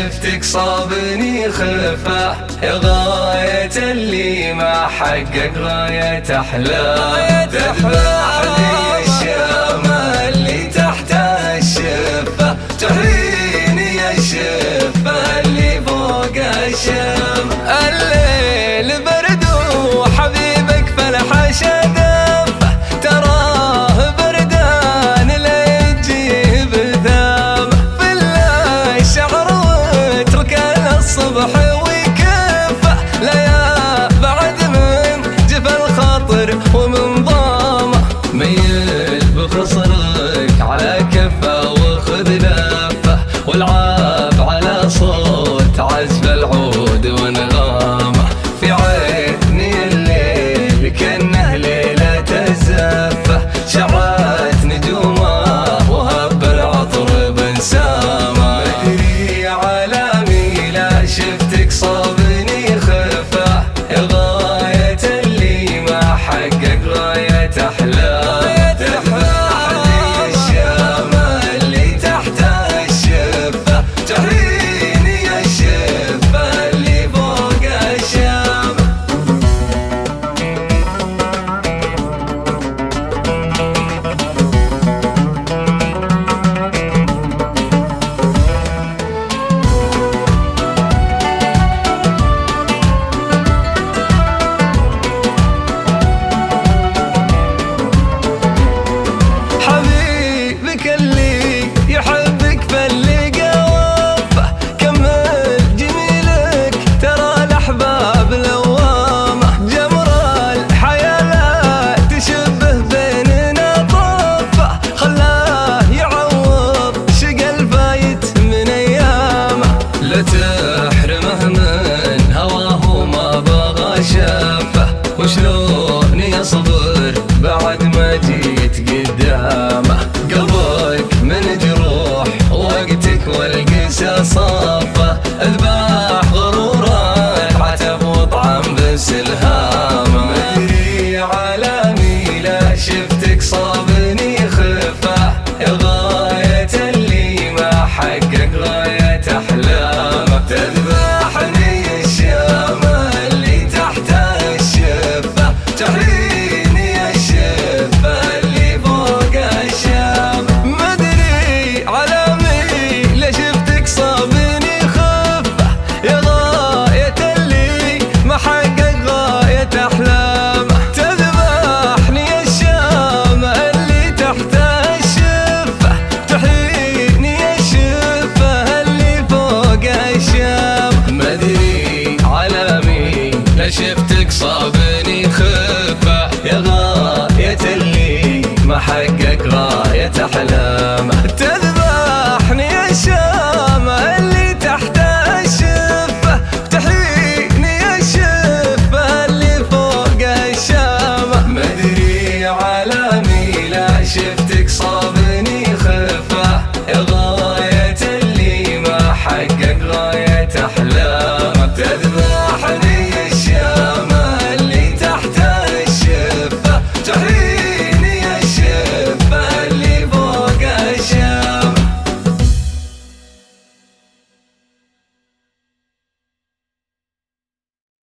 شفتك صابني خفة يا غاية اللي ما حقق غاية أحلام. تذبح لي الشامة اللي تحت الشفة، تحييني يا الشفة اللي فوق الشام. الليل برد وحبيبك فلح شدفة، تراه بردان لا يجيب ثامه. في الليل شعر واترك الصبح ويكفى، لا يا بعد من جفا الخاطر ومن ضامه. ميل بخصرك على كفه وخذ لفه، والعاب على صوت عزف العود ونغامه. في عيني الليل كأنه ليلة الزفه، شعت نجومه وهب العطر بنسامه. مدري على ميله شفتك صابني خفه، يا غاية اللي ما حقق غاية أحلام. تذبح لي الشامة اللي تحت الشفة، تحييني يا الشفة اللي فوق الشام. حبيبك اللي يحبك فاللقى وفه، كمل جميلك ترى الأحباب لوامة. جمر الحياة لا تشبه بيننا طفه، خلاه يعوض شقى الفايت من أيامه. لا تحرمه